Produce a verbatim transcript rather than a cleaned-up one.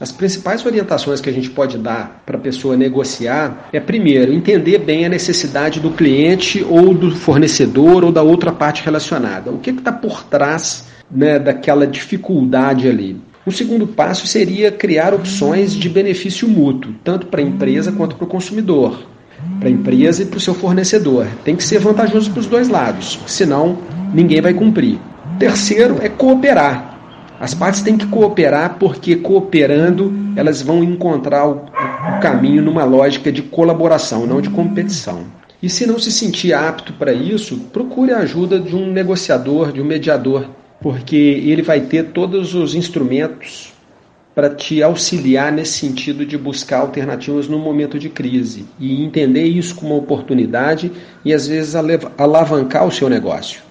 As principais orientações que a gente pode dar para a pessoa negociar é, primeiro, entender bem a necessidade do cliente ou do fornecedor ou da outra parte relacionada. O que está por trás, né, daquela dificuldade ali? O segundo passo seria criar opções de benefício mútuo, tanto para a empresa quanto para o consumidor, para a empresa e para o seu fornecedor. Tem que ser vantajoso para os dois lados, senão ninguém vai cumprir. Terceiro é cooperar. As partes têm que cooperar porque, cooperando, elas vão encontrar o, o caminho numa lógica de colaboração, não de competição. E se não se sentir apto para isso, procure a ajuda de um negociador, de um mediador, porque ele vai ter todos os instrumentos para te auxiliar nesse sentido de buscar alternativas no momento de crise e entender isso como uma oportunidade e, às vezes, alavancar o seu negócio.